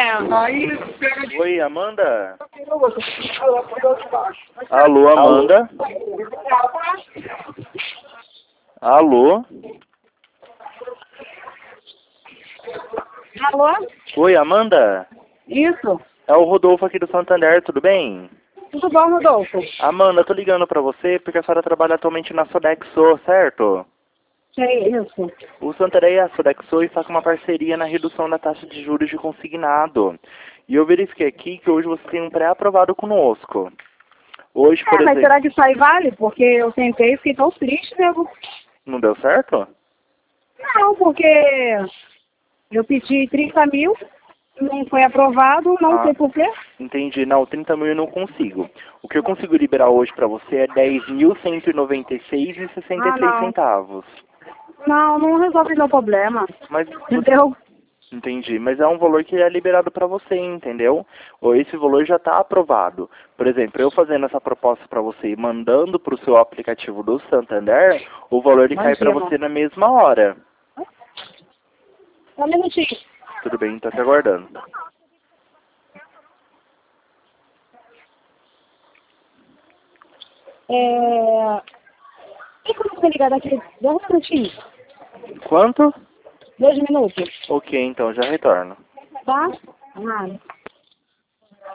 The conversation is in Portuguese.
Oi, Amanda? Alô, Amanda? Alô? Alô? Oi, Amanda? Isso. É o Rodolfo aqui do Santander, tudo bem? Tudo bom, Rodolfo? Amanda, eu tô ligando pra você porque a senhora trabalha atualmente na Sodexo, certo? Que é isso? O Santander e a Sodexo está com uma parceria na redução da taxa de juros de consignado. E eu verifiquei aqui que hoje você tem um pré-aprovado conosco. Hoje, por Mas exemplo... será que isso aí vale? Porque eu tentei e fiquei tão triste, nego. Não deu certo? Não, porque eu pedi 30 mil, não foi aprovado, não sei por quê. Entendi. Não, 30 mil eu não consigo. O que eu consigo liberar hoje pra você é 10.196,66 não. centavos. Não resolve meu problema. Mas Entendeu? Entendi, mas é um valor que é liberado para você, entendeu? Ou esse valor já está aprovado. Por exemplo, eu fazendo essa proposta para você e mandando para o seu aplicativo do Santander, o valor ele cai para você na mesma hora. Só um minutinho. Tudo bem, está te aguardando. Tem como você ligar daqui 2 minutinhos? Quanto? 2 minutos. Ok, então já retorno. Tá?